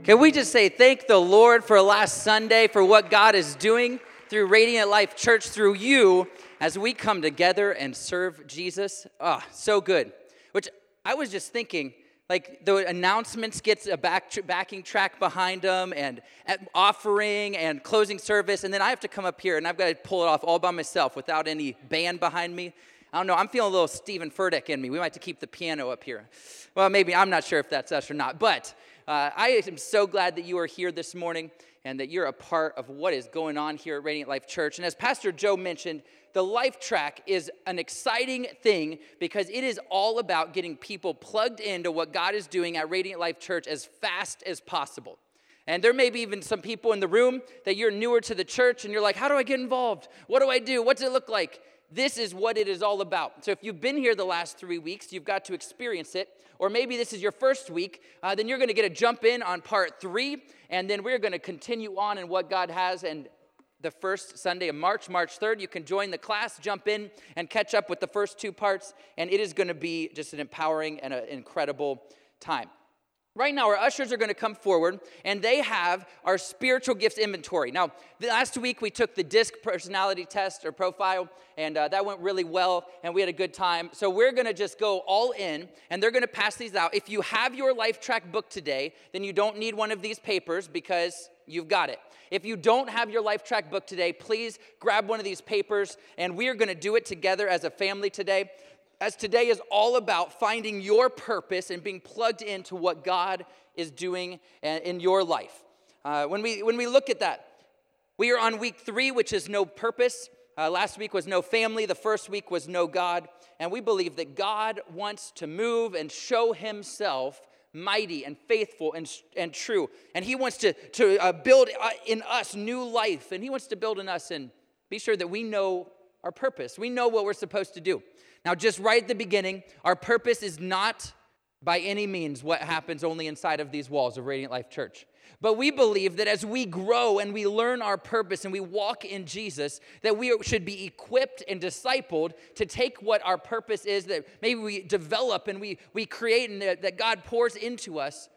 Can we just say thank the Lord for last Sunday, for what God is doing through Radiant Life Church, through you, as we come together and serve Jesus? Oh, so good. Which I was just thinking, like the announcements gets a backing track behind them, and offering and closing service, and then I have to come up here and I've got to pull it off all by myself without any band behind me. I don't know, I'm feeling a little Stephen Furtick in me. We might have to keep the piano up here. Well, maybe, I'm not sure if that's us or not, but I am so glad that you are here this morning and that you're a part of what is going on here at Radiant Life Church. And as Pastor Joe mentioned, the Life Track is an exciting thing because it is all about getting people plugged into what God is doing at Radiant Life Church as fast as possible. And there may be even some people in the room that you're newer to the church and you're like, how do I get involved? What do I do? What's it look like? This is what it is all about. So if you've been here the last 3 weeks, you've got to experience it. Or maybe this is your first week, then you're going to get a jump in on part 3, and then we're going to continue on in what God has. And the first Sunday of March 3rd, you can join the class, jump in, and catch up with the first 2 parts, and it is going to be just an empowering and an incredible time. Right now, our ushers are going to come forward, and they have our spiritual gifts inventory. Now, last week, we took the DISC personality test or profile, and that went really well, and we had a good time. So we're going to just go all in, and they're going to pass these out. If you have your Life Track book today, then you don't need one of these papers because you've got it. If you don't have your Life Track book today, please grab one of these papers, and we are going to do it together as a family today. As today is all about finding your purpose and being plugged into what God is doing in your life. When we look at that, we are on week 3, which is no purpose. Last week was no family. The first week was no God. And we believe that God wants to move and show himself mighty and faithful and true. And he wants to build in us new life. And he wants to build in us and be sure that we know our purpose. We know what we're supposed to do. Now, just right at the beginning, our purpose is not by any means what happens only inside of these walls of Radiant Life Church. But we believe that as we grow and we learn our purpose and we walk in Jesus, that we should be equipped and discipled to take what our purpose is, that maybe we develop and we create and that God pours into us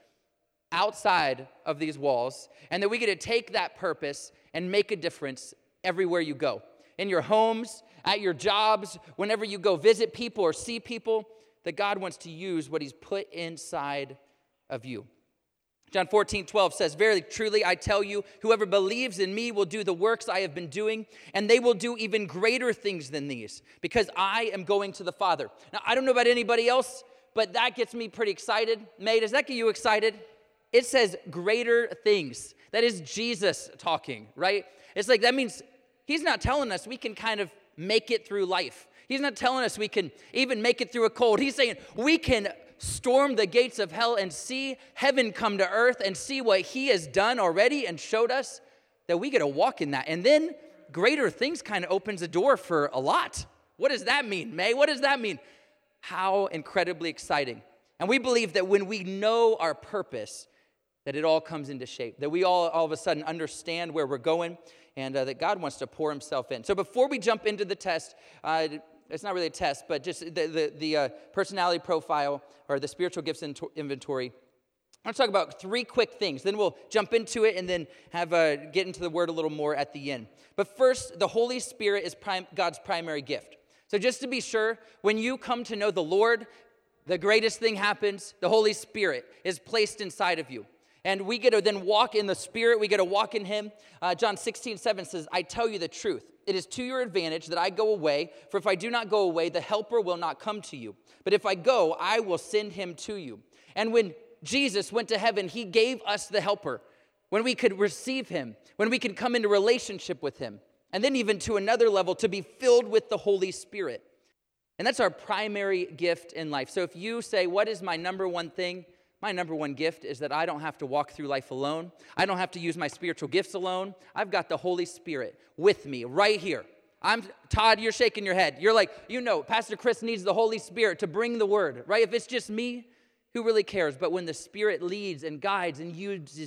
outside of these walls, and that we get to take that purpose and make a difference everywhere you go. In your homes, at your jobs, whenever you go visit people or see people, that God wants to use what he's put inside of you. John 14:12 says, "Verily, truly, I tell you, whoever believes in me will do the works I have been doing, and they will do even greater things than these, because I am going to the Father." Now, I don't know about anybody else, but that gets me pretty excited. May, does that get you excited? It says greater things. That is Jesus talking, right? It's like, that means he's not telling us we can kind of make it through life. He's not telling us we can even make it through a cold. He's saying we can storm the gates of hell and see heaven come to earth and see what he has done already and showed us, that we get to walk in that. And then greater things kind of opens the door for a lot. What does that mean, May? What does that mean? How incredibly exciting. And we believe that when we know our purpose, that it all comes into shape, that we all of a sudden understand where we're going, and that God wants to pour himself in. So before we jump into the test, it's not really a test, but just the personality profile or the spiritual gifts inventory, I want to talk about 3 quick things. Then we'll jump into it and then get into the word a little more at the end. But first, the Holy Spirit is God's primary gift. So just to be sure, when you come to know the Lord, the greatest thing happens. The Holy Spirit is placed inside of you. And we get to then walk in the Spirit. We get to walk in him. John 16:7 says, "I tell you the truth. It is to your advantage that I go away. For if I do not go away, the helper will not come to you. But if I go, I will send him to you." And when Jesus went to heaven, he gave us the helper. When we could receive him. When we could come into relationship with him. And then even to another level, to be filled with the Holy Spirit. And that's our primary gift in life. So if you say, what is my number one thing? My number one gift is that I don't have to walk through life alone. I don't have to use my spiritual gifts alone. I've got the Holy Spirit with me right here. Todd, you're shaking your head. You're like, Pastor Chris needs the Holy Spirit to bring the word, right? If it's just me, who really cares? But when the Spirit leads and guides and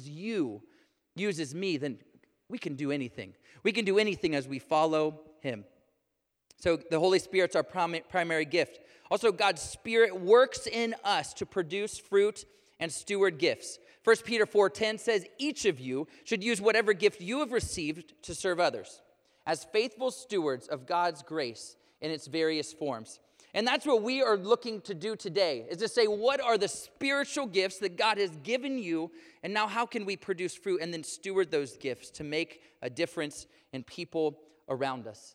uses me, then we can do anything. We can do anything as we follow him. So the Holy Spirit's our primary gift. Also, God's Spirit works in us to produce fruit and steward gifts. 1 Peter 4:10 says, each of you should use whatever gift you have received to serve others, as faithful stewards of God's grace in its various forms. And that's what we are looking to do today, is to say, what are the spiritual gifts that God has given you, and now how can we produce fruit and then steward those gifts to make a difference in people around us?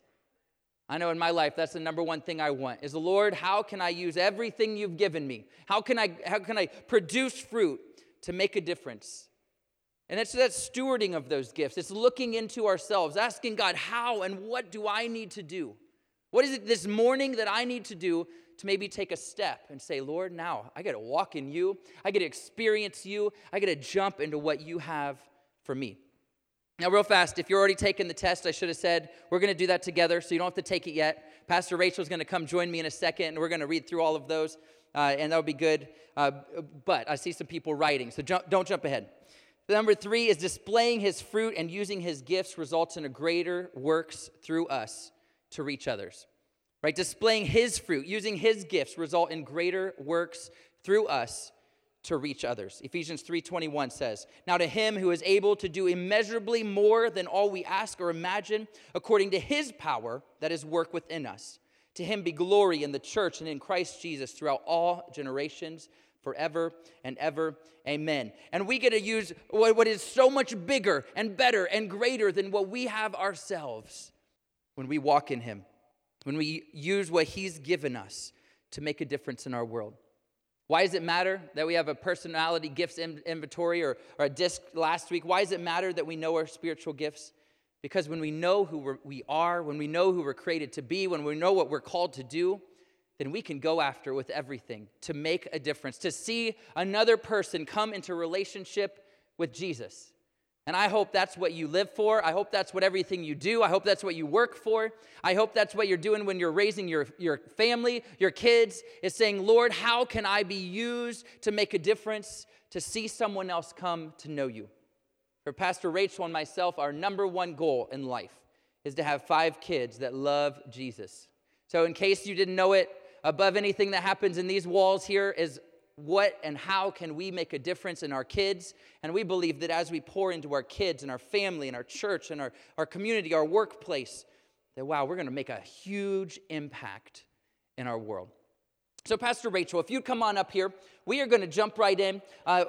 I know in my life, that's the number one thing I want, is, Lord, how can I use everything you've given me? How can I produce fruit to make a difference? And it's that stewarding of those gifts. It's looking into ourselves, asking God, how and what do I need to do? What is it this morning that I need to do to maybe take a step and say, Lord, now I got to walk in you. I got to experience you. I got to jump into what you have for me. Now, real fast, if you're already taking the test, I should have said, we're going to do that together, so you don't have to take it yet. Pastor Rachel's going to come join me in a second, and we're going to read through all of those, and that'll be good. But I see some people writing, so don't jump ahead. Number 3 is displaying his fruit and using his gifts results in a greater works through us to reach others. Right? Displaying his fruit, using his gifts result in greater works through us to reach others. Ephesians 3:21 says, now to him who is able to do immeasurably more than all we ask or imagine, according to his power that is work within us. To him be glory in the church and in Christ Jesus throughout all generations, forever and ever. Amen. And we get to use what is so much bigger and better and greater than what we have ourselves when we walk in him, when we use what he's given us to make a difference in our world. Why does it matter that we have a personality gifts inventory or a disc last week? Why does it matter that we know our spiritual gifts? Because when we know who we are, when we know who we're created to be, when we know what we're called to do, then we can go after with everything to make a difference, to see another person come into relationship with Jesus. And I hope that's what you live for. I hope that's what everything you do. I hope that's what you work for. I hope that's what you're doing when you're raising your family, your kids, is saying, Lord, how can I be used to make a difference, to see someone else come to know you? For Pastor Rachel and myself, our number one goal in life is to have 5 kids that love Jesus. So in case you didn't know it, above anything that happens in these walls here is what and how can we make a difference in our kids? And we believe that as we pour into our kids and our family and our church and our community, our workplace, that, wow, we're going to make a huge impact in our world. So Pastor Rachel, if you'd come on up here, we are going to jump right in.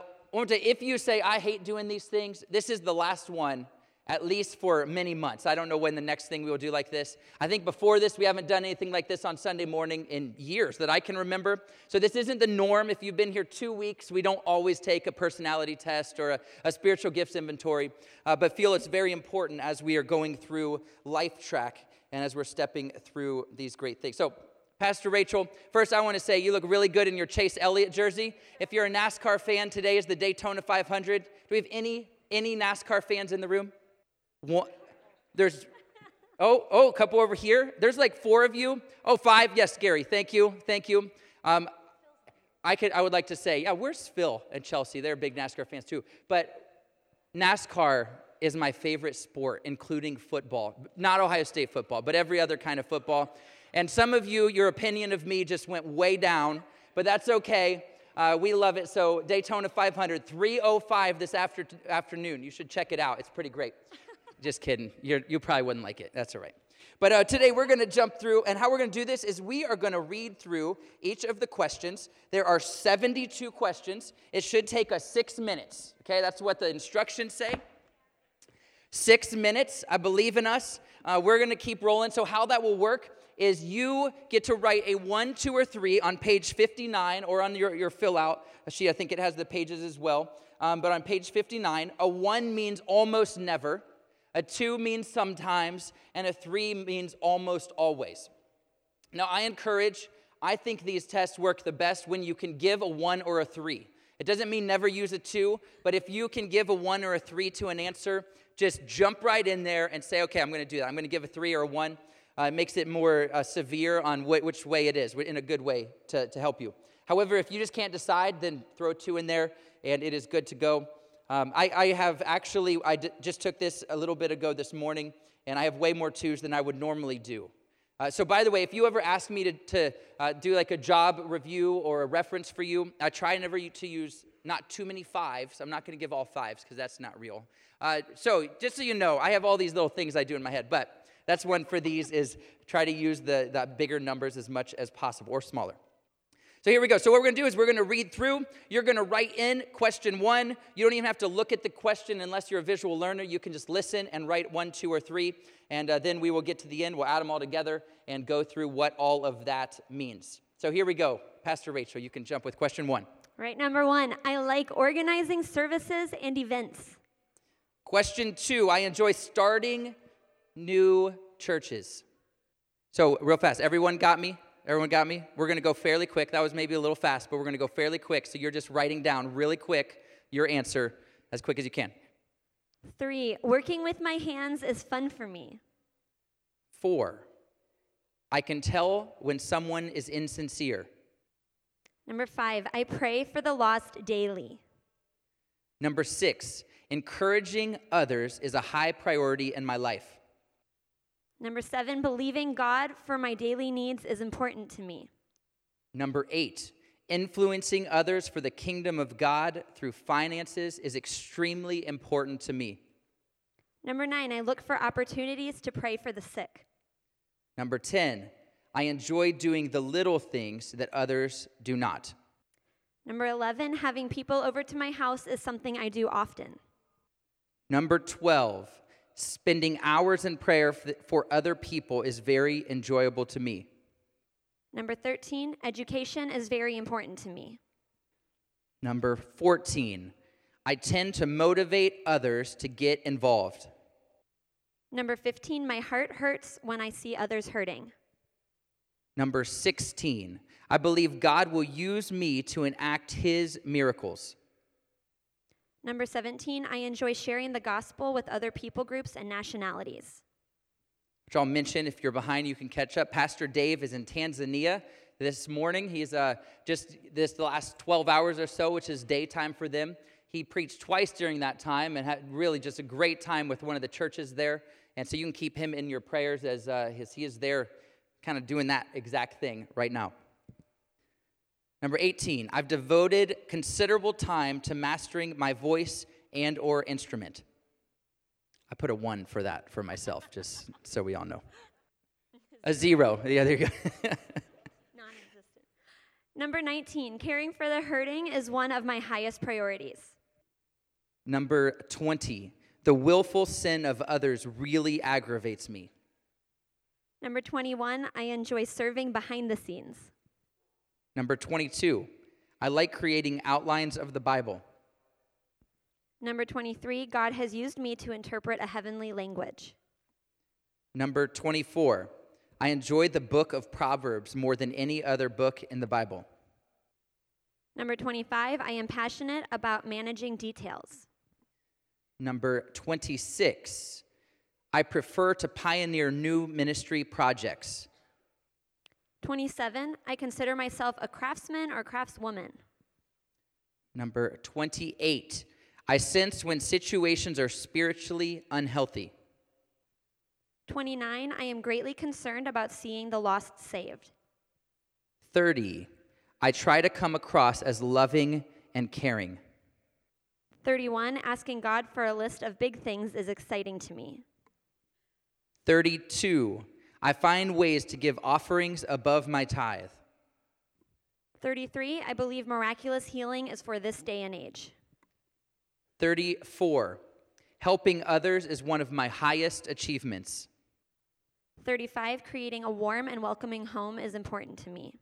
If you say, I hate doing these things, this is the last one, at least for many months. I don't know when the next thing we will do like this. I think before this, we haven't done anything like this on Sunday morning in years that I can remember. So this isn't the norm. If you've been here 2 weeks, we don't always take a personality test or a spiritual gifts inventory, but feel it's very important as we are going through Life Track and as we're stepping through these great things. So Pastor Rachel, first I want to say you look really good in your Chase Elliott jersey. If you're a NASCAR fan, today is the Daytona 500. Do we have any NASCAR fans in the room? One, there's, a couple over here. There's like 4 of you. 5. Yes, Gary. Thank you. I would like to say, yeah, where's Phil and Chelsea? They're big NASCAR fans too. But NASCAR is my favorite sport, including football. Not Ohio State football, but every other kind of football. And some of you, your opinion of me just went way down, but that's okay. We love it. So Daytona 500, 3:05 this afternoon. You should check it out. It's pretty great. Just kidding. You probably wouldn't like it. That's all right. But today we're going to jump through, and how we're going to do this is we are going to read through each of the questions. There are 72 questions. It should take us 6 minutes. Okay, that's what the instructions say. 6 minutes. I believe in us. We're going to keep rolling. So how that will work is you get to write a 1, 2, or 3 on page 59 or on your fill-out sheet. I think it has the pages as well. But on page 59, a 1 means almost never. A 2 means sometimes, and a 3 means almost always. Now, I think these tests work the best when you can give a 1 or a 3. It doesn't mean never use a 2, but if you can give a 1 or a 3 to an answer, just jump right in there and say, okay, I'm going to do that. I'm going to give a 3 or a 1. It makes it more severe on which way it is, in a good way to help you. However, if you just can't decide, then throw a 2 in there, and it is good to go. I just took this a little bit ago this morning, and I have way more 2s than I would normally do. So by the way, if you ever ask me to do like a job review or a reference for you, I try never to use not too many fives. I'm not going to give all fives because that's not real. So just so you know, I have all these little things I do in my head, but that's one for these is try to use the bigger numbers as much as possible or smaller. So here we go. So what we're going to do is we're going to read through. You're going to write in question 1. You don't even have to look at the question unless you're a visual learner. You can just listen and write 1, 2, or 3. And then we will get to the end. We'll add them all together and go through what all of that means. So here we go. Pastor Rachel, you can jump with question 1. Right, number 1, I like organizing services and events. Question 2, I enjoy starting new churches. So real fast, everyone got me? Everyone got me? We're going to go fairly quick. That was maybe a little fast, but we're going to go fairly quick. So you're just writing down really quick your answer as quick as you can. 3, working with my hands is fun for me. 4, I can tell when someone is insincere. Number 5, I pray for the lost daily. Number 6, encouraging others is a high priority in my life. Number 7, believing God for my daily needs is important to me. Number 8, influencing others for the kingdom of God through finances is extremely important to me. Number 9, I look for opportunities to pray for the sick. Number 10, I enjoy doing the little things that others do not. Number 11, having people over to my house is something I do often. Number 12, spending hours in prayer for other people is very enjoyable to me. Number 13, education is very important to me. Number 14, I tend to motivate others to get involved. Number 15, my heart hurts when I see others hurting. Number 16, I believe God will use me to enact his miracles. Number 17, I enjoy sharing the gospel with other people groups and nationalities. Which I'll mention, if you're behind, you can catch up. Pastor Dave is in Tanzania this morning. He's just the last 12 hours or so, which is daytime for them. He preached twice during that time and had really just a great time with one of the churches there. And so you can keep him in your prayers as he is there kind of doing that exact thing right now. Number 18, I've devoted considerable time to mastering my voice and or instrument. I put a 1 for that for myself, just so we all know. A 0. Yeah, there you go. Non-existent. Number 19, caring for the hurting is one of my highest priorities. Number 20, the willful sin of others really aggravates me. Number 21, I enjoy serving behind the scenes. Number 22, I like creating outlines of the Bible. Number 23, God has used me to interpret a heavenly language. Number 24, I enjoy the book of Proverbs more than any other book in the Bible. Number 25, I am passionate about managing details. Number 26, I prefer to pioneer new ministry projects. 27, I consider myself a craftsman or craftswoman. Number 28, I sense when situations are spiritually unhealthy. 29, I am greatly concerned about seeing the lost saved. 30, I try to come across as loving and caring. 31, asking God for a list of big things is exciting to me. 32, I find ways to give offerings above my tithe. 33, I believe miraculous healing is for this day and age. 34, helping others is one of my highest achievements. 35, creating a warm and welcoming home is important to me.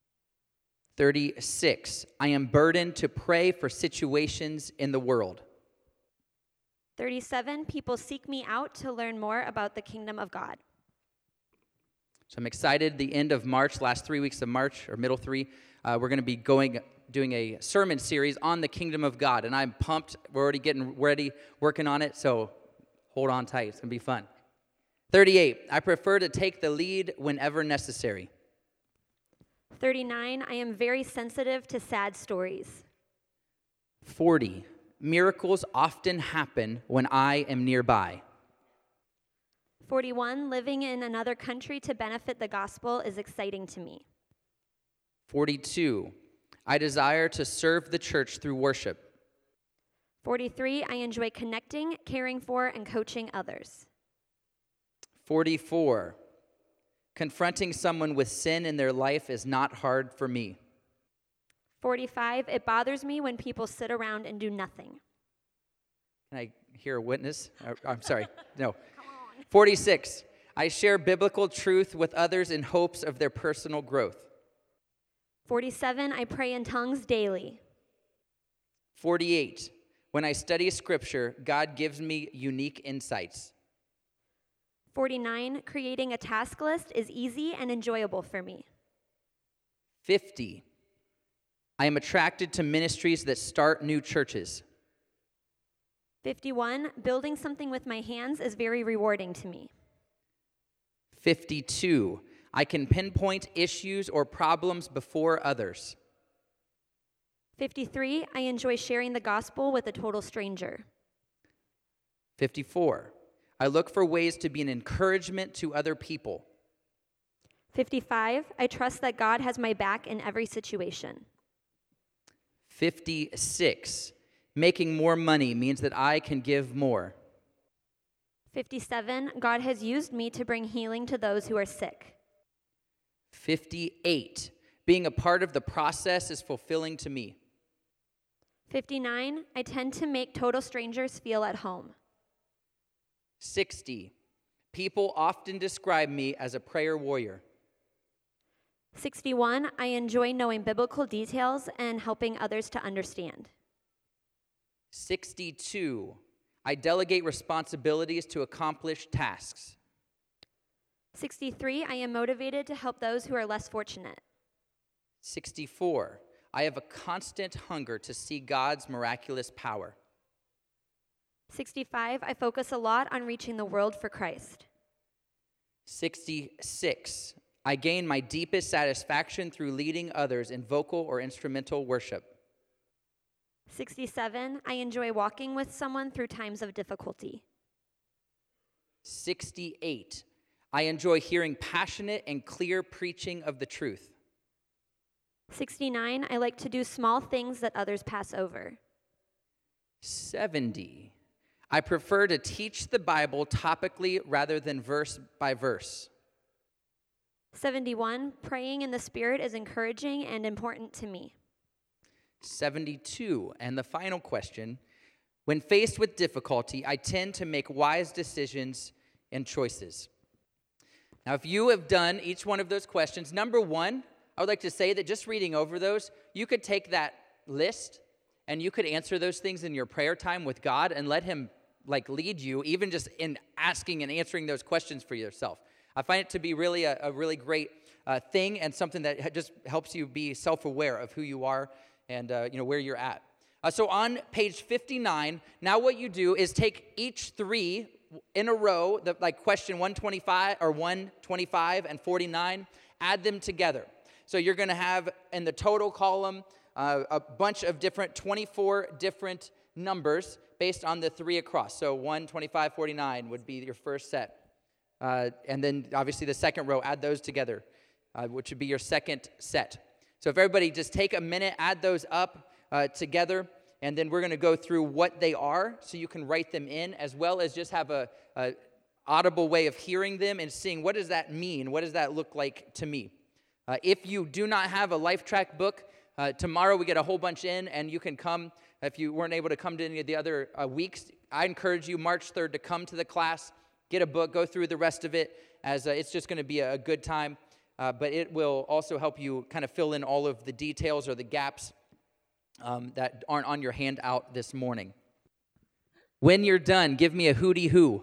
36, I am burdened to pray for situations in the world. 37, people seek me out to learn more about the kingdom of God. So I'm excited. The end of March, last 3 weeks of March, or middle 3, we're going to be doing a sermon series on the kingdom of God, and I'm pumped. We're already getting ready, working on it, so hold on tight. It's going to be fun. 38, I prefer to take the lead whenever necessary. 39, I am very sensitive to sad stories. 40, miracles often happen when I am nearby. 41, living in another country to benefit the gospel is exciting to me. 42, I desire to serve the church through worship. 43, I enjoy connecting, caring for, and coaching others. 44, confronting someone with sin in their life is not hard for me. 45, it bothers me when people sit around and do nothing. Can I hear a witness? I'm sorry, no. 46, I share biblical truth with others in hopes of their personal growth. 47, I pray in tongues daily. 48, when I study scripture, God gives me unique insights. 49, creating a task list is easy and enjoyable for me. 50, I am attracted to ministries that start new churches. 51, building something with my hands is very rewarding to me. 52, I can pinpoint issues or problems before others. 53, I enjoy sharing the gospel with a total stranger. 54, I look for ways to be an encouragement to other people. 55, I trust that God has my back in every situation. 56, making more money means that I can give more. 57, God has used me to bring healing to those who are sick. 58, being a part of the process is fulfilling to me. 59, I tend to make total strangers feel at home. 60, people often describe me as a prayer warrior. 61, I enjoy knowing biblical details and helping others to understand. 62, I delegate responsibilities to accomplish tasks. 63, I am motivated to help those who are less fortunate. 64, I have a constant hunger to see God's miraculous power. 65, I focus a lot on reaching the world for Christ. 66, I gain my deepest satisfaction through leading others in vocal or instrumental worship. 67, I enjoy walking with someone through times of difficulty. 68, I enjoy hearing passionate and clear preaching of the truth. 69, I like to do small things that others pass over. 70, I prefer to teach the Bible topically rather than verse by verse. 71, praying in the Spirit is encouraging and important to me. 72, and the final question, when faced with difficulty, I tend to make wise decisions and choices. Now, if you have done each one of those questions, number one, I would like to say that just reading over those, you could take that list and you could answer those things in your prayer time with God and let Him lead you, even just in asking and answering those questions for yourself. I find it to be really a really great thing and something that just helps you be self-aware of who you are and where you're at. So on page 59, now what you do is take each three in a row, like question 125 or 125 and 49, add them together. So you're going to have in the total column a bunch of 24 different numbers based on the three across. So 125, 49 would be your first set. And then obviously the second row, add those together, which would be your second set. So if everybody just take a minute, add those up together, and then we're going to go through what they are so you can write them in, as well as just have a audible way of hearing them and seeing what does that mean, what does that look like to me. If you do not have a Life Track book, tomorrow we get a whole bunch in, and you can come. If you weren't able to come to any of the other weeks, I encourage you March 3rd to come to the class, get a book, go through the rest of it, as it's just going to be a good time. But it will also help you kind of fill in all of the details or the gaps that aren't on your handout this morning. When you're done, give me a hootie hoo.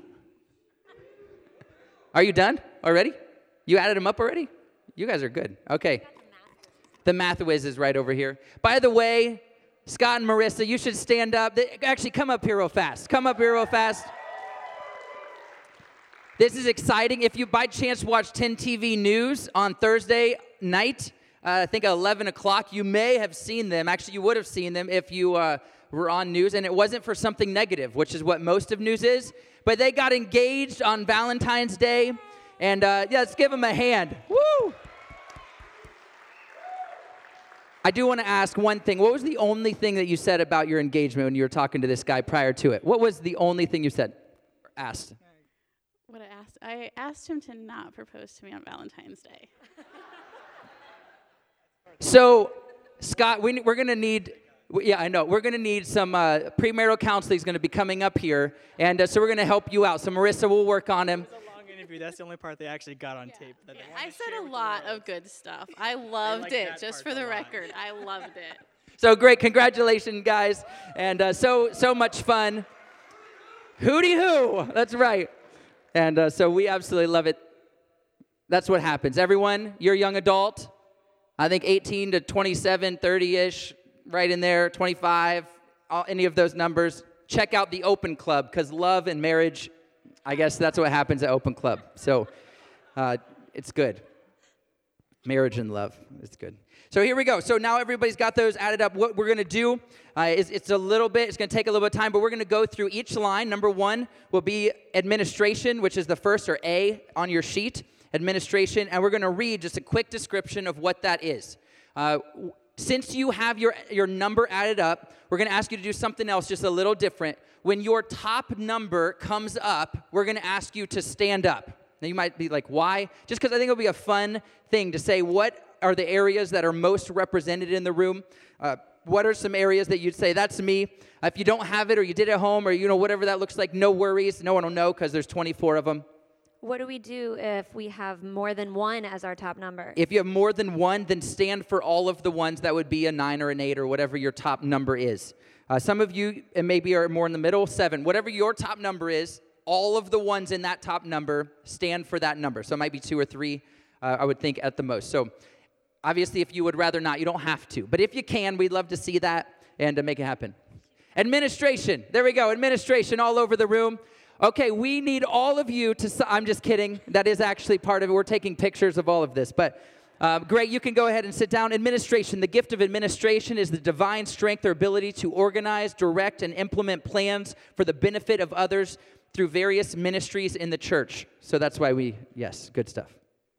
Are you done already? You added them up already? You guys are good. Okay. The math whiz is right over here. By the way, Scott and Marissa, you should stand up. Actually, come up here real fast. Come up here real fast. This is exciting. If you by chance watch 10 TV News on Thursday night, I think at 11 o'clock. You may have seen them. Actually, you would have seen them if you were on news, and it wasn't for something negative, which is what most of news is. But they got engaged on Valentine's Day, and let's give them a hand. Woo! I do want to ask one thing. What was the only thing that you said about your engagement when you were talking to this guy prior to it? What was the only thing you said or asked? What I asked him to not propose to me on Valentine's Day. So, Scott, we're going to need, I know, we're going to need some premarital counseling is going to be coming up here, and so we're going to help you out. So Marissa will work on him. It was a long interview. That's the only part they actually got on tape. That I said a lot of good stuff. I loved it, just for the record. I loved it. So great. Congratulations, guys. And so much fun. Hooty hoo. That's right. And so we absolutely love it. That's what happens. Everyone, you're a young adult. I think 18 to 27, 30-ish, right in there, 25, any of those numbers. Check out the Open Club, because love and marriage, I guess that's what happens at Open Club. So it's good. Marriage and love, it's good. So here we go. So now everybody's got those added up. What we're going to do is it's going to take a little bit of time, but we're going to go through each line. Number one will be administration, which is the first, or A, on your sheet, administration. And we're going to read just a quick description of what that is. Since you have your number added up, we're going to ask you to do something else just a little different. When your top number comes up, we're going to ask you to stand up. Now, you might be like, why? Just because I think it'll be a fun thing to say, what are the areas that are most represented in the room? What are some areas that you'd say, that's me? If you don't have it, or you did it at home, or whatever that looks like, no worries. No one will know because there's 24 of them. What do we do if we have more than one as our top number? If you have more than one, then stand for all of the ones that would be a 9 or an 8 or whatever your top number is. Some of you maybe are more in the middle, 7. Whatever your top number is, all of the ones in that top number stand for that number. So it might be 2 or 3, I would think, at the most. So obviously, if you would rather not, you don't have to. But if you can, we'd love to see that and to make it happen. Administration. There we go. Administration all over the room. Okay, we need all of you to, I'm just kidding. That is actually part of it. We're taking pictures of all of this. But great, you can go ahead and sit down. Administration. The gift of administration is the divine strength or ability to organize, direct, and implement plans for the benefit of others through various ministries in the church. So that's why yes, good stuff.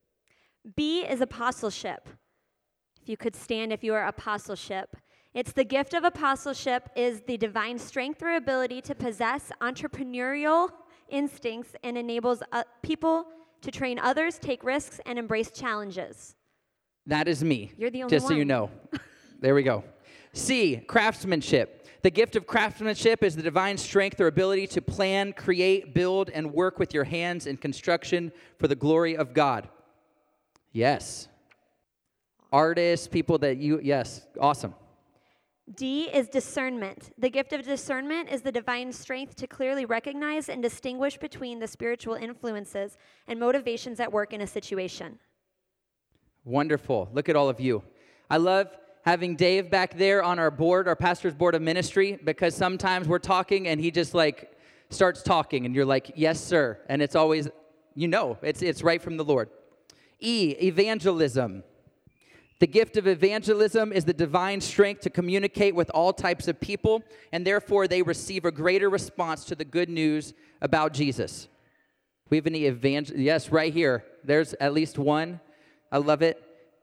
B is apostleship. If you could stand if you are apostleship. It's the gift of apostleship is the divine strength or ability to possess entrepreneurial instincts and enables people to train others, take risks, and embrace challenges. That is me. You're the only just one. So you know. There we go. C, craftsmanship. The gift of craftsmanship is the divine strength or ability to plan, create, build, and work with your hands in construction for the glory of God. Yes. Artists, people that yes, awesome. D is discernment. The gift of discernment is the divine strength to clearly recognize and distinguish between the spiritual influences and motivations at work in a situation. Wonderful. Look at all of you. I love having Dave back there on our board, our pastor's board of ministry, because sometimes we're talking and he just starts talking and you're like, yes, sir. And it's always, it's right from the Lord. E, evangelism. The gift of evangelism is the divine strength to communicate with all types of people, and therefore they receive a greater response to the good news about Jesus. We have any yes, right here. There's at least one. I love it.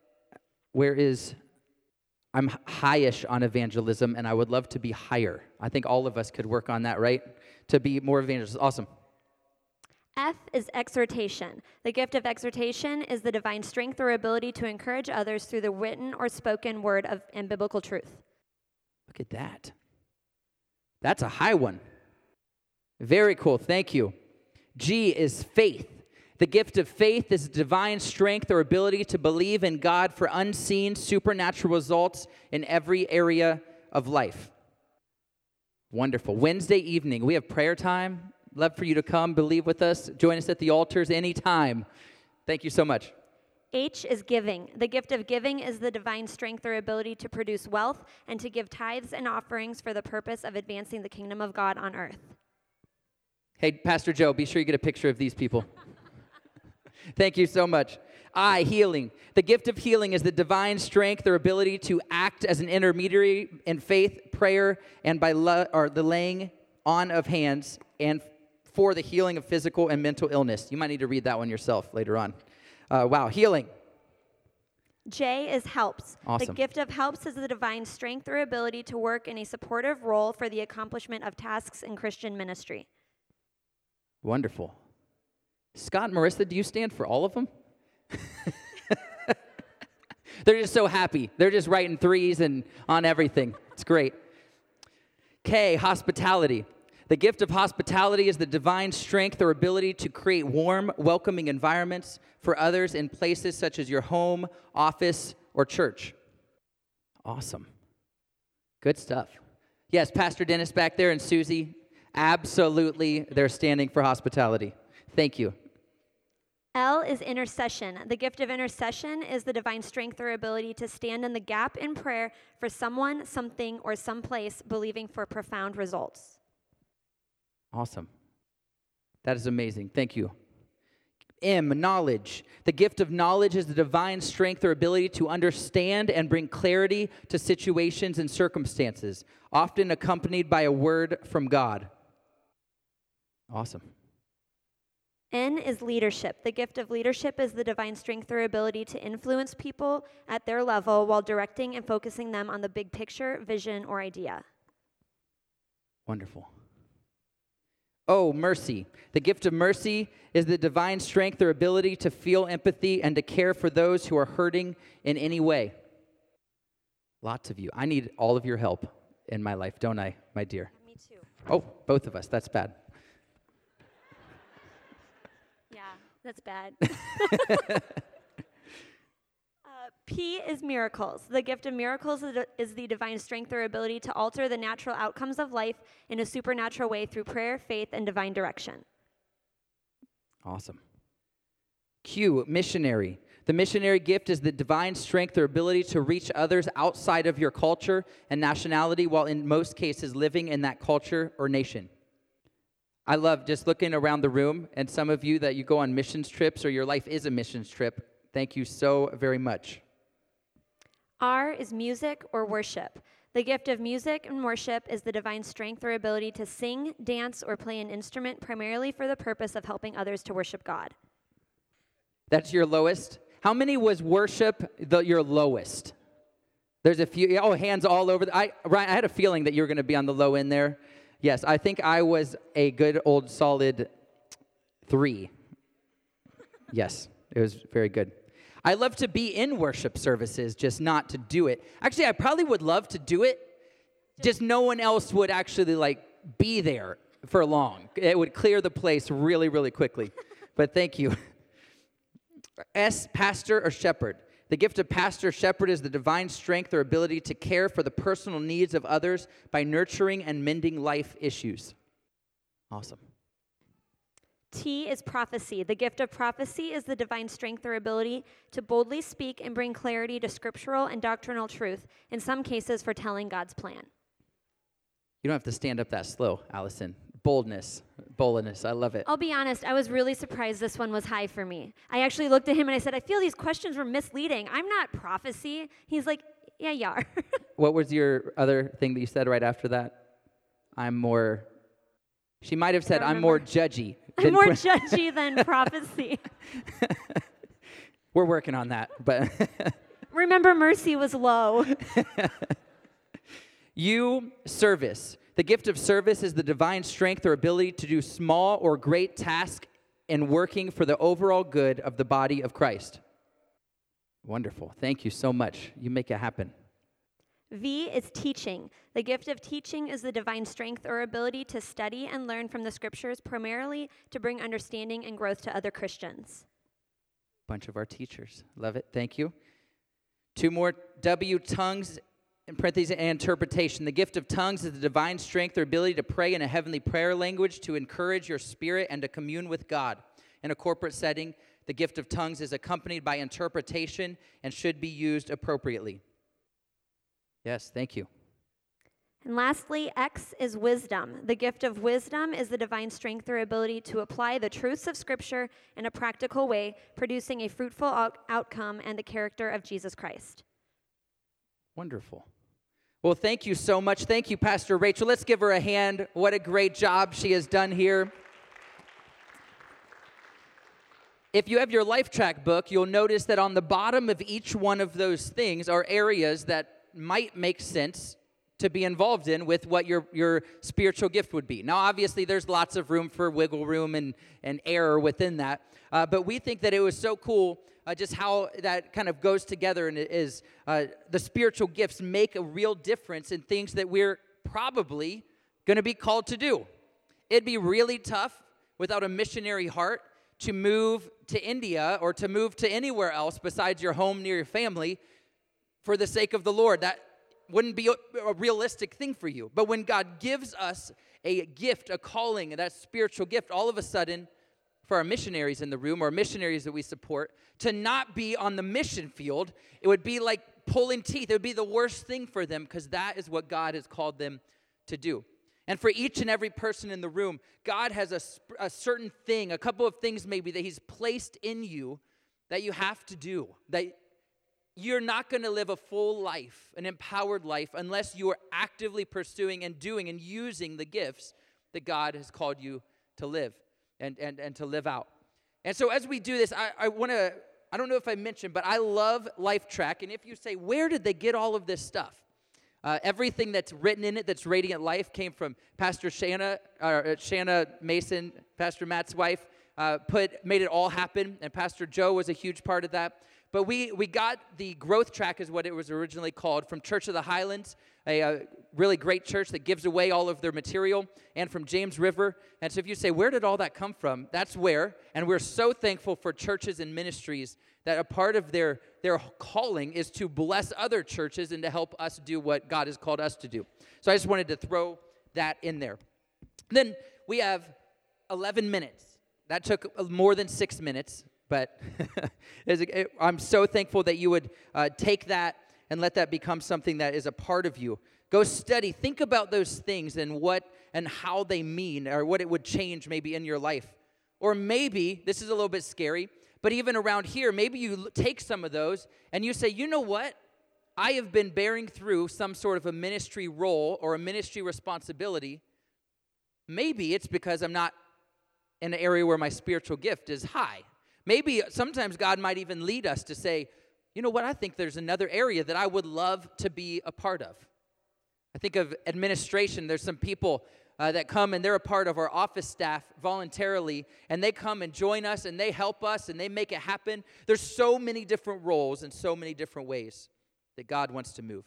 I'm high-ish on evangelism, and I would love to be higher. I think all of us could work on that, right? To be more evangelists. Awesome. F is exhortation. The gift of exhortation is the divine strength or ability to encourage others through the written or spoken word and biblical truth. Look at that. That's a high one. Very cool. Thank you. G is faith. The gift of faith is divine strength or ability to believe in God for unseen supernatural results in every area of life. Wonderful. Wednesday evening, we have prayer time. Love for you to come, believe with us. Join us at the altars anytime. Thank you so much. H is giving. The gift of giving is the divine strength or ability to produce wealth and to give tithes and offerings for the purpose of advancing the kingdom of God on earth. Hey, Pastor Joe, be sure you get a picture of these people. Thank you so much. I, healing. The gift of healing is the divine strength or ability to act as an intermediary in faith, prayer, and by the laying on of hands and for the healing of physical and mental illness. You might need to read that one yourself later on. Wow, healing. J is helps. Awesome. The gift of helps is the divine strength or ability to work in a supportive role for the accomplishment of tasks in Christian ministry. Wonderful. Scott and Marissa, do you stand for all of them? They're just so happy. They're just writing threes and on everything. It's great. K, hospitality. The gift of hospitality is the divine strength or ability to create warm, welcoming environments for others in places such as your home, office, or church. Awesome. Good stuff. Yes, Pastor Dennis back there and Susie, absolutely, they're standing for hospitality. Thank you. L is intercession. The gift of intercession is the divine strength or ability to stand in the gap in prayer for someone, something, or someplace, believing for profound results. Awesome. That is amazing. Thank you. M, knowledge. The gift of knowledge is the divine strength or ability to understand and bring clarity to situations and circumstances, often accompanied by a word from God. Awesome. N is leadership. The gift of leadership is the divine strength or ability to influence people at their level while directing and focusing them on the big picture, vision, or idea. Wonderful. O, mercy. The gift of mercy is the divine strength or ability to feel empathy and to care for those who are hurting in any way. Lots of you. I need all of your help in my life, don't I, my dear? Me too. Oh, both of us. That's bad. Yeah, that's bad. P is miracles. The gift of miracles is the divine strength or ability to alter the natural outcomes of life in a supernatural way through prayer, faith, and divine direction. Awesome. Q, missionary. The missionary gift is the divine strength or ability to reach others outside of your culture and nationality while in most cases living in that culture or nation. I love just looking around the room, and some of you that you go on missions trips or your life is a missions trip. Thank you so very much. R is music or worship. The gift of music and worship is the divine strength or ability to sing, dance, or play an instrument primarily for the purpose of helping others to worship God. That's your lowest? How many was worship your lowest? There's a few. Oh, hands all over. Ryan, I had a feeling that you were going to be on the low end there. Yes, I think I was a good old solid 3. Yes, it was very good. I love to be in worship services, just not to do it. Actually, I probably would love to do it, just no one else would actually be there for long. It would clear the place really, really quickly. But thank you. S, pastor or shepherd. The gift of pastor or shepherd is the divine strength or ability to care for the personal needs of others by nurturing and mending life issues. Awesome. T is prophecy. The gift of prophecy is the divine strength or ability to boldly speak and bring clarity to scriptural and doctrinal truth, in some cases for telling God's plan. You don't have to stand up that slow, Allison. Boldness. I love it. I'll be honest, I was really surprised this one was high for me. I actually looked at him and I said, I feel these questions were misleading. I'm not prophecy. He's like, yeah, you are. What was your other thing that you said right after that? She might have said, I'm more judgy. I'm more judgy than prophecy. We're working on that, but remember, mercy was low. U, service. The gift of service is the divine strength or ability to do small or great tasks in working for the overall good of the body of Christ. Wonderful. Thank you so much. You make it happen. V is teaching. The gift of teaching is the divine strength or ability to study and learn from the scriptures, primarily to bring understanding and growth to other Christians. Bunch of our teachers. Love it. Thank you. 2 more. W, tongues, in parentheses, and interpretation. The gift of tongues is the divine strength or ability to pray in a heavenly prayer language to encourage your spirit and to commune with God. In a corporate setting, the gift of tongues is accompanied by interpretation and should be used appropriately. Yes, thank you. And lastly, X is wisdom. The gift of wisdom is the divine strength or ability to apply the truths of Scripture in a practical way, producing a fruitful outcome and the character of Jesus Christ. Wonderful. Well, thank you so much. Thank you, Pastor Rachel. Let's give her a hand. What a great job she has done here. If you have your Life Track book, you'll notice that on the bottom of each one of those things are areas that might make sense to be involved in with what your spiritual gift would be. Now, obviously, there's lots of room for wiggle room and error within that, but we think that it was so cool just how that kind of goes together, and it is the spiritual gifts make a real difference in things that we're probably going to be called to do. It'd be really tough without a missionary heart to move to India or to move to anywhere else besides your home near your family for the sake of the Lord. That wouldn't be a realistic thing for you. But when God gives us a gift, a calling, that spiritual gift, all of a sudden, for our missionaries in the room or missionaries that we support, to not be on the mission field, it would be like pulling teeth. It would be the worst thing for them because that is what God has called them to do. And for each and every person in the room, God has a certain thing, a couple of things maybe that He's placed in you that you have to do, that you're not going to live a full life, an empowered life, unless you are actively pursuing and doing and using the gifts that God has called you to live and to live out. And so as we do this, I don't know if I mentioned, but I love Life Track. And if you say, where did they get all of this stuff? Everything that's written in it that's Radiant Life came from Pastor Shanna Mason, Pastor Matt's wife, made it all happen, and Pastor Joe was a huge part of that. But we got the Growth Track is what it was originally called from Church of the Highlands, a really great church that gives away all of their material, and from James River. And so if you say, where did all that come from? That's where. And we're so thankful for churches and ministries that a part of their calling is to bless other churches and to help us do what God has called us to do. So I just wanted to throw that in there. Then we have 11 minutes. That took more than 6 minutes, but I'm so thankful that you would take that and let that become something that is a part of you. Go study. Think about those things and what and how they mean or what it would change maybe in your life. Or maybe, this is a little bit scary, but even around here, maybe you take some of those and you say, you know what? I have been bearing through some sort of a ministry role or a ministry responsibility. Maybe it's because I'm not in an area where my spiritual gift is high. Maybe sometimes God might even lead us to say, you know what, I think there's another area that I would love to be a part of. I think of administration. There's some people that come and they're a part of our office staff voluntarily, and they come and join us and they help us and they make it happen. There's so many different roles and so many different ways that God wants to move.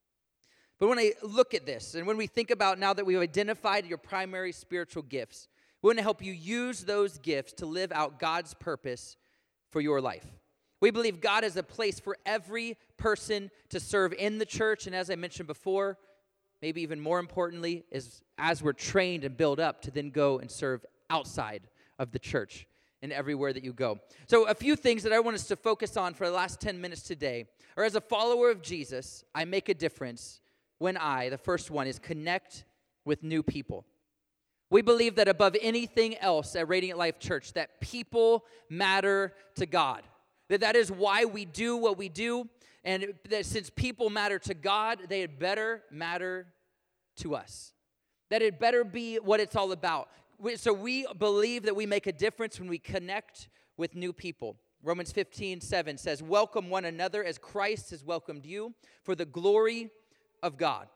But when I look at this and when we think about now that we've identified your primary spiritual gifts, we want to help you use those gifts to live out God's purpose for your life. We believe God has a place for every person to serve in the church, and as I mentioned before, maybe even more importantly, is as we're trained and built up to then go and serve outside of the church and everywhere that you go. So a few things that I want us to focus on for the last 10 minutes today are, as a follower of Jesus, I make a difference when the first one is connect with new people. We believe that above anything else at Radiant Life Church, that people matter to God. That is why we do what we do, and that since people matter to God, they had better matter to us. That it better be what it's all about. So we believe that we make a difference when we connect with new people. Romans 15:7 says, welcome one another as Christ has welcomed you for the glory of God.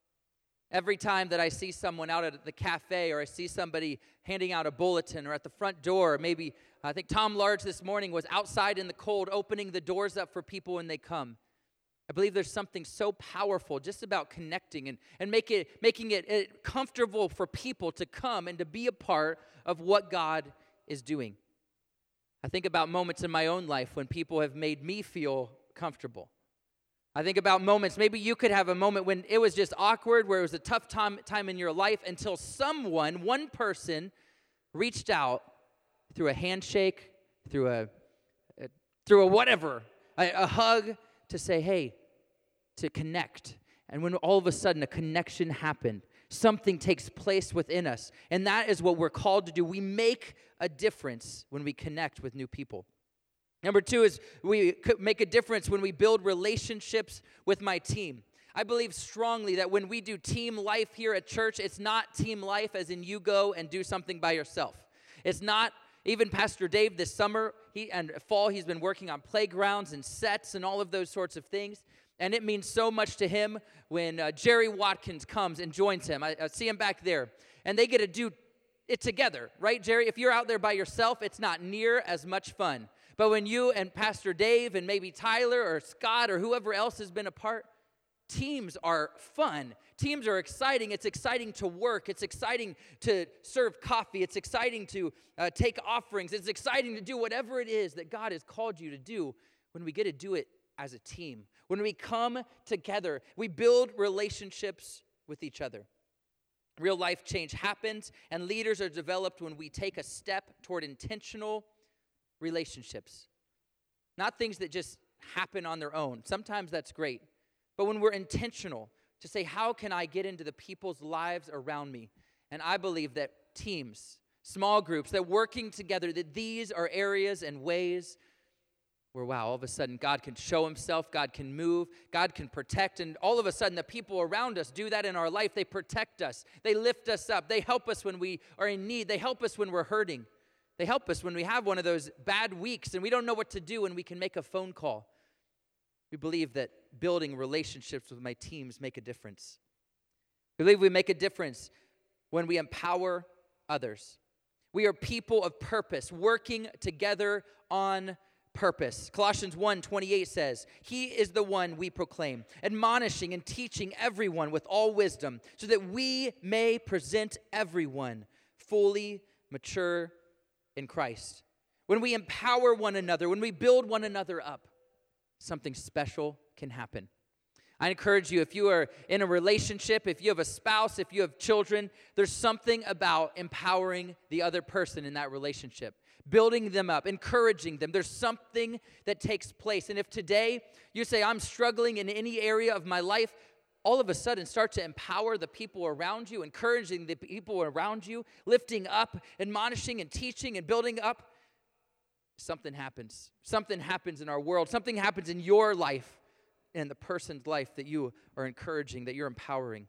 Every time that I see someone out at the cafe or I see somebody handing out a bulletin or at the front door, maybe I think Tom Large this morning was outside in the cold opening the doors up for people when they come. I believe there's something so powerful just about connecting and making it comfortable for people to come and to be a part of what God is doing. I think about moments in my own life when people have made me feel comfortable. I think about moments, maybe you could have a moment when it was just awkward, where it was a tough time in your life until one person reached out through a handshake, through a whatever, a hug to say, hey, to connect And when all of a sudden a connection happened, something takes place within us. And that is what we're called to do. We make a difference when we connect with new people. Number 2 is we make a difference when we build relationships with my team. I believe strongly that when we do team life here at church, it's not team life as in you go and do something by yourself. It's not, even Pastor Dave this summer and fall, he's been working on playgrounds and sets and all of those sorts of things. And it means so much to him when Jerry Watkins comes and joins him. I see him back there. And they get to do it together, right, Jerry? If you're out there by yourself, it's not near as much fun. But when you and Pastor Dave and maybe Tyler or Scott or whoever else has been a part, teams are fun. Teams are exciting. It's exciting to work. It's exciting to serve coffee. It's exciting to take offerings. It's exciting to do whatever it is that God has called you to do when we get to do it as a team. When we come together, we build relationships with each other. Real life change happens, and leaders are developed when we take a step toward intentional relationships. Not things that just happen on their own. Sometimes that's great. But when we're intentional to say, how can I get into the people's lives around me? And I believe that teams, small groups, that working together, that these are areas and ways where, wow, all of a sudden God can show himself, God can move, God can protect, and all of a sudden the people around us do that in our life. They protect us. They lift us up. They help us when we are in need. They help us when we're hurting. They help us when we have one of those bad weeks and we don't know what to do and we can make a phone call. We believe that building relationships with my teams make a difference. We believe we make a difference when we empower others. We are people of purpose, working together on purpose. Colossians 1:28 says, He is the one we proclaim, admonishing and teaching everyone with all wisdom, so that we may present everyone fully mature in Christ. When we empower one another, when we build one another up, something special can happen. I encourage you, if you are in a relationship, if you have a spouse, if you have children, there's something about empowering the other person in that relationship, building them up, encouraging them. There's something that takes place. And if today you say, I'm struggling in any area of my life, all of a sudden start to empower the people around you, encouraging the people around you, lifting up, admonishing and teaching and building up. Something happens. Something happens in our world. Something happens in your life and the person's life that you are encouraging, that you're empowering.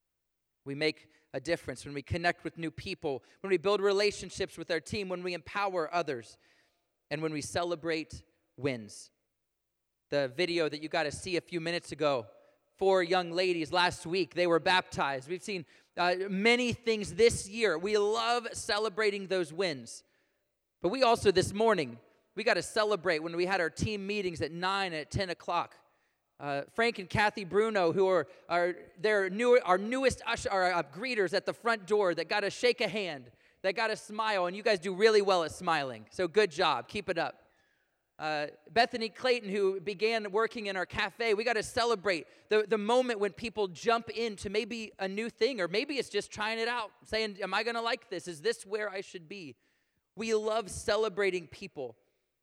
We make a difference when we connect with new people, when we build relationships with our team, when we empower others, and when we celebrate wins. The video that you got to see a few minutes ago, 4 young ladies last week, they were baptized. We've seen many things this year. We love celebrating those wins. But we also, this morning, we got to celebrate when we had our team meetings at 9 and at 10 o'clock. Frank and Kathy Bruno, who are our newest greeters at the front door, that got to shake a hand, that got to smile, and you guys do really well at smiling. So good job. Keep it up. Bethany Clayton, who began working in our cafe, we got to celebrate the moment when people jump into maybe a new thing, or maybe it's just trying it out, saying, am I going to like this? Is this where I should be? We love celebrating people.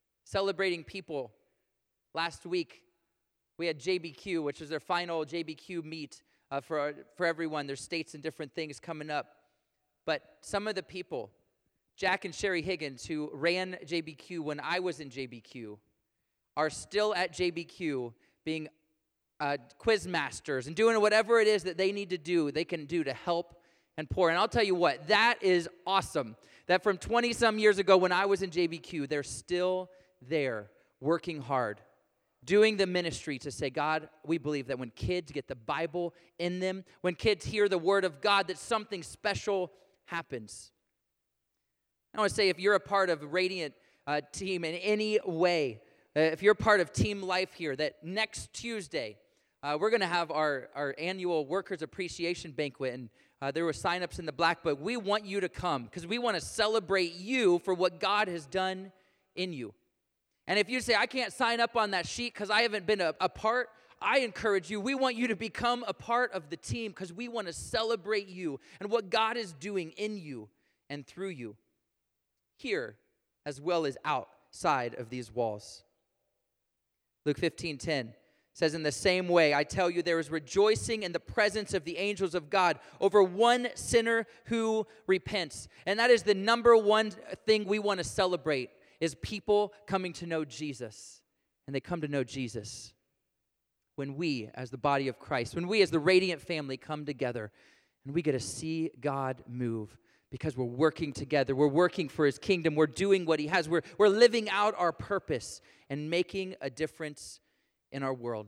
Last week, we had JBQ, which is their final JBQ meet for everyone. There's states and different things coming up. But some of the people, Jack and Sherry Higgins, who ran JBQ when I was in JBQ, are still at JBQ being quiz masters and doing whatever it is that they need to do, they can do to help and pour. And I'll tell you what, that is awesome. That from 20-some years ago when I was in JBQ, they're still there working hard, doing the ministry to say, God, we believe that when kids get the Bible in them, when kids hear the word of God, that something special happens. I want to say, if you're a part of Radiant team in any way, if you're part of team life here, that next Tuesday, we're going to have our annual Workers Appreciation Banquet, and there were sign-ups in the black book. We want you to come because we want to celebrate you for what God has done in you. And if you say, I can't sign up on that sheet because I haven't been a part, I encourage you, we want you to become a part of the team because we want to celebrate you and what God is doing in you and through you, here as well as outside of these walls. Luke 15:10 It says, in the same way, I tell you, there is rejoicing in the presence of the angels of God over one sinner who repents. And that is the number one thing we want to celebrate, is people coming to know Jesus. And they come to know Jesus when we, as the body of Christ, when we as the Radiant family come together, and we get to see God move because we're working together. We're working for his kingdom. We're doing what he has. We're living out our purpose and making a difference in our world.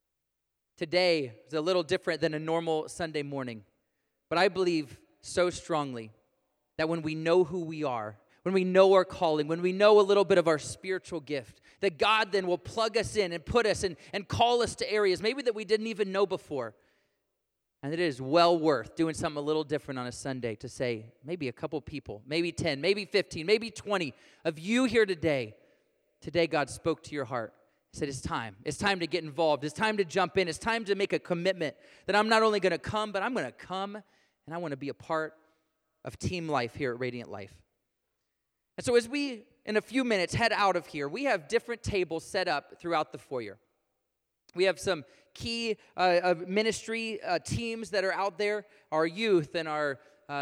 Today is a little different than a normal Sunday morning, but I believe so strongly that when we know who we are, when we know our calling, when we know a little bit of our spiritual gift, that God then will plug us in and put us in and call us to areas maybe that we didn't even know before. And it is well worth doing something a little different on a Sunday to say, maybe a couple people, maybe 10, maybe 15, maybe 20 of you here today. Today God spoke to your heart. He said, it's time. It's time to get involved. It's time to jump in. It's time to make a commitment that I'm not only going to come, but I'm going to come and I want to be a part of team life here at Radiant Life. And so as we, in a few minutes, head out of here, we have different tables set up throughout the foyer. We have some key ministry teams that are out there, our youth and our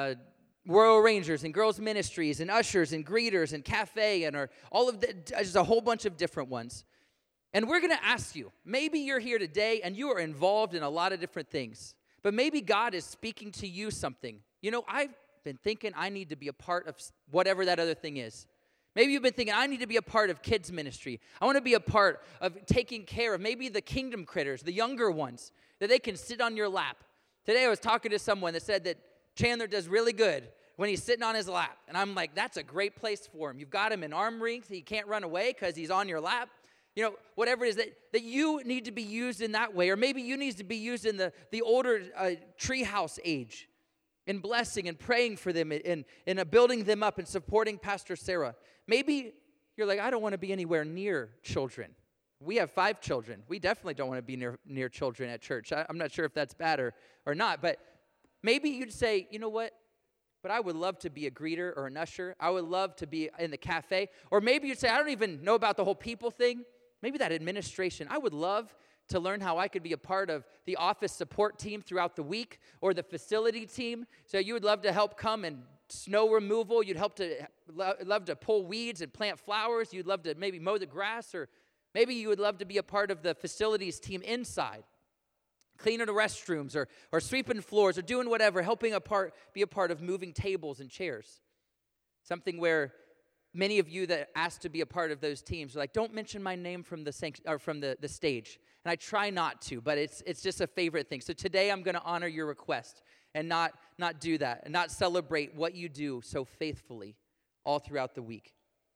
Royal Rangers and girls ministries and ushers and greeters and cafe and all of the, just a whole bunch of different ones. And we're going to ask you, maybe you're here today and you are involved in a lot of different things, but maybe God is speaking to you something. You know, I've been thinking I need to be a part of whatever that other thing is. Maybe you've been thinking, I need to be a part of kids ministry. I want to be a part of taking care of maybe the kingdom critters, the younger ones, that they can sit on your lap. Today I was talking to someone that said that Chandler does really good when he's sitting on his lap. And I'm like, that's a great place for him. You've got him in arm length. He can't run away because he's on your lap. You know, whatever it is that you need to be used in that way. Or maybe you need to be used in the older treehouse age, in blessing and praying for them, in building them up and supporting Pastor Sarah. Maybe you're like, I don't want to be anywhere near children. We have 5 children. We definitely don't want to be near children at church. I'm not sure if that's bad or not, but maybe you'd say, you know what? But I would love to be a greeter or an usher. I would love to be in the cafe. Or maybe you'd say, I don't even know about the whole people thing. Maybe that administration. I would love to learn how I could be a part of the office support team throughout the week or the facility team. So you would love to help come and snow removal. You'd love to pull weeds and plant flowers. You'd love to maybe mow the grass, or maybe you would love to be a part of the facilities team inside, cleaning the restrooms or sweeping floors or doing whatever, be a part of moving tables and chairs. Something where many of you that asked to be a part of those teams are like, don't mention my name from the stage. And I try not to, but it's just a favorite thing. So today I'm going to honor your request and not do that and not celebrate what you do so faithfully all throughout the week.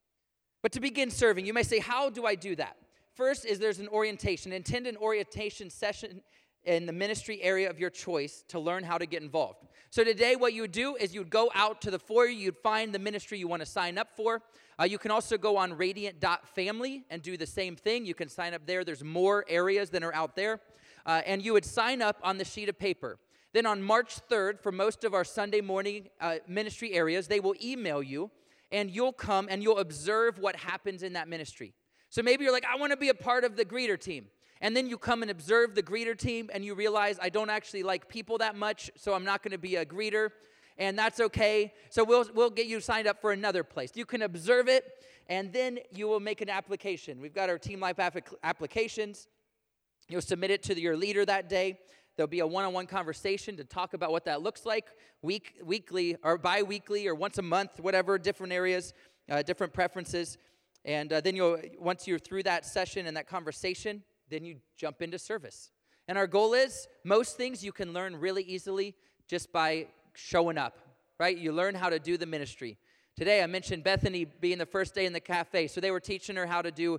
But to begin serving, you may say, how do I do that? First is there's an orientation. Attend an orientation session in the ministry area of your choice to learn how to get involved. So today what you would do is you would go out to the foyer, you'd find the ministry you want to sign up for. You can also go on radiant.family and do the same thing. You can sign up there. There's more areas than are out there. And you would sign up on the sheet of paper. Then on March 3rd, for most of our Sunday morning ministry areas, they will email you, and you'll come and you'll observe what happens in that ministry. So maybe you're like, I want to be a part of the greeter team. And then you come and observe the greeter team, and you realize I don't actually like people that much, so I'm not going to be a greeter, and that's okay. So we'll get you signed up for another place. You can observe it, and then you will make an application. We've got our Team Life applications. You'll submit it to your leader that day. There'll be a one-on-one conversation to talk about what that looks like, weekly or bi-weekly or once a month, whatever, different areas, different preferences. And then once you're through that session and that conversation, then you jump into service. And our goal is, most things you can learn really easily just by showing up, right? You learn how to do the ministry. Today I mentioned Bethany being the first day in the cafe, so they were teaching her how to do,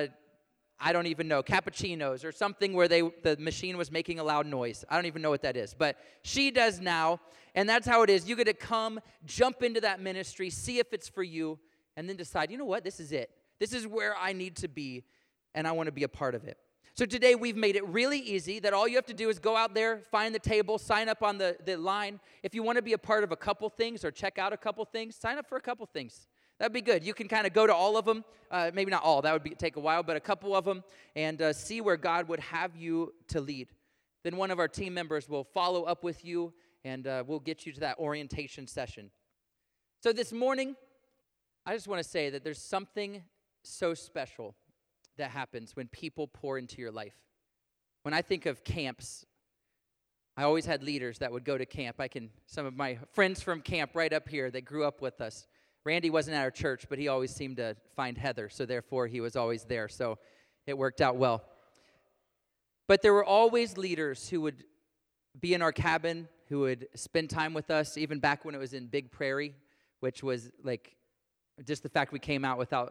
I don't even know, cappuccinos or something where the machine was making a loud noise. I don't even know what that is, but she does now, and that's how it is. You get to come, jump into that ministry, see if it's for you, and then decide, you know what, this is it. This is where I need to be, and I want to be a part of it. So today we've made it really easy that all you have to do is go out there, find the table, sign up on the line. If you want to be a part of a couple things or check out a couple things, sign up for a couple things. That'd be good. You can kind of go to all of them, maybe not all, that would take a while, but a couple of them, and see where God would have you to lead. Then one of our team members will follow up with you, and we'll get you to that orientation session. So this morning, I just want to say that there's something so special that happens when people pour into your life. When I think of camps, I always had leaders that would go to camp. Some of my friends from camp right up here that grew up with us. Randy wasn't at our church, but he always seemed to find Heather, so therefore he was always there, so it worked out well. But there were always leaders who would be in our cabin, who would spend time with us, even back when it was in Big Prairie, which was like just the fact we came out without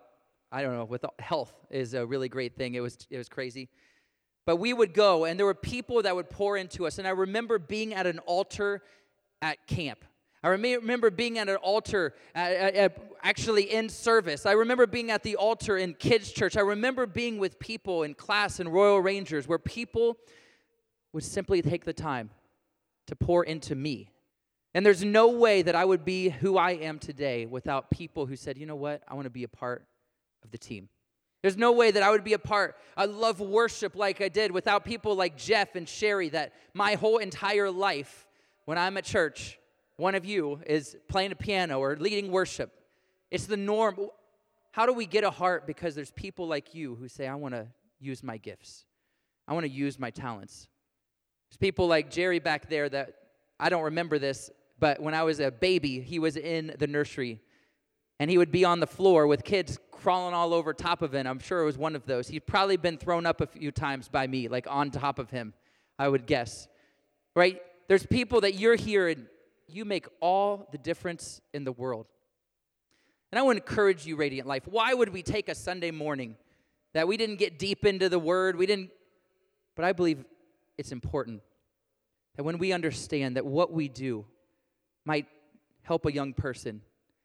health is a really great thing. It was crazy. But we would go, and there were people that would pour into us. And I remember being at an altar at camp. I remember being at an altar actually in service. I remember being at the altar in kids' church. I remember being with people in class in Royal Rangers where people would simply take the time to pour into me. And there's no way that I would be who I am today without people who said, you know what, I want to be a part of the team. There's no way that I would be a part. I love worship like I did without people like Jeff and Sherry, that my whole entire life, when I'm at church, one of you is playing a piano or leading worship. It's the norm. How do we get a heart? Because there's people like you who say, I want to use my gifts. I want to use my talents. There's people like Jerry back there that, I don't remember this, but when I was a baby, he was in the nursery. And he would be on the floor with kids crawling all over top of him. I'm sure it was one of those. He'd probably been thrown up a few times by me, like on top of him, I would guess. Right? There's people that you're here and you make all the difference in the world. And I want to encourage you, Radiant Life. Why would we take a Sunday morning that we didn't get deep into the Word? But I believe it's important that when we understand that what we do might help a young person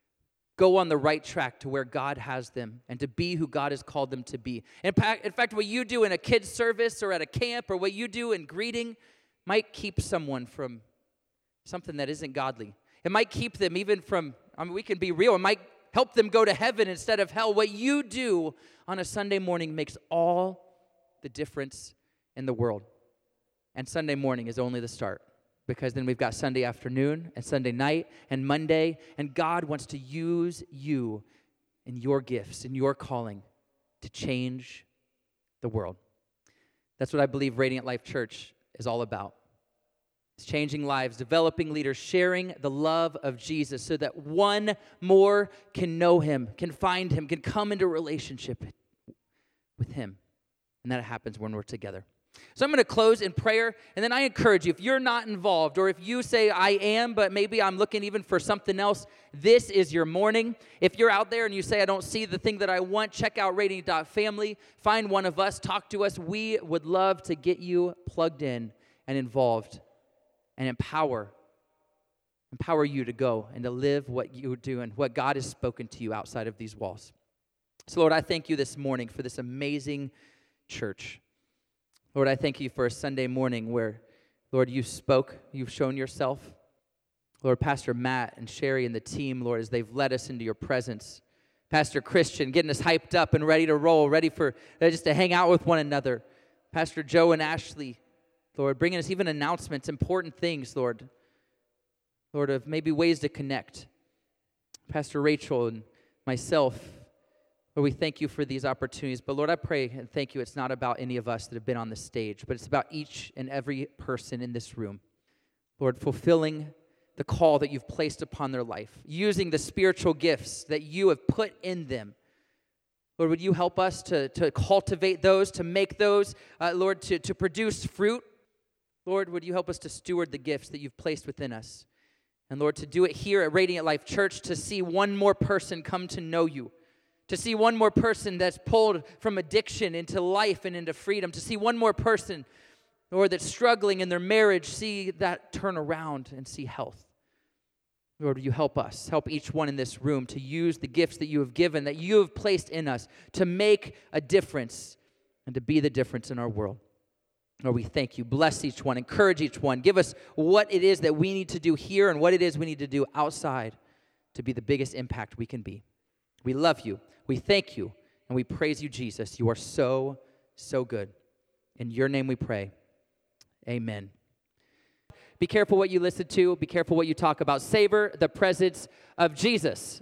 go on the right track to where God has them and to be who God has called them to be. In fact, what you do in a kid's service or at a camp or what you do in greeting might keep someone from something that isn't godly. It might keep them even from, we can be real, it might help them go to heaven instead of hell. What you do on a Sunday morning makes all the difference in the world. And Sunday morning is only the start. Because then we've got Sunday afternoon and Sunday night and Monday, and God wants to use you and your gifts and your calling to change the world. That's what I believe Radiant Life Church is all about. It's changing lives, developing leaders, sharing the love of Jesus so that one more can know him, can find him, can come into a relationship with him. And that happens when we're together. So I'm going to close in prayer, and then I encourage you, if you're not involved, or if you say, I am, but maybe I'm looking even for something else, this is your morning. If you're out there and you say, I don't see the thing that I want, check out Radiant.family, find one of us, talk to us. We would love to get you plugged in and involved and empower you to go and to live what you do and what God has spoken to you outside of these walls. So, Lord, I thank you this morning for this amazing church. Lord, I thank you for a Sunday morning where, Lord, you spoke, you've shown yourself. Lord, Pastor Matt and Sherry and the team, Lord, as they've led us into your presence. Pastor Christian getting us hyped up and ready to roll, ready for just to hang out with one another. Pastor Joe and Ashley, Lord, bringing us even announcements, important things, Lord. Lord, of maybe ways to connect. Pastor Rachel and myself, Lord, we thank you for these opportunities. But Lord, I pray and thank you, it's not about any of us that have been on this stage, but it's about each and every person in this room. Lord, fulfilling the call that you've placed upon their life, using the spiritual gifts that you have put in them. Lord, would you help us to cultivate those, to make those, Lord, to produce fruit? Lord, would you help us to steward the gifts that you've placed within us? And Lord, to do it here at Radiant Life Church, to see one more person come to know you, to see one more person that's pulled from addiction into life and into freedom, to see one more person, Lord, that's struggling in their marriage, see that turn around and see health. Lord, will you help us, help each one in this room to use the gifts that you have given, that you have placed in us, to make a difference and to be the difference in our world. Lord, we thank you. Bless each one. Encourage each one. Give us what it is that we need to do here and what it is we need to do outside to be the biggest impact we can be. We love you. We thank you. And we praise you, Jesus. You are so, so good. In your name we pray. Amen. Be careful what you listen to. Be careful what you talk about. Savor the presence of Jesus.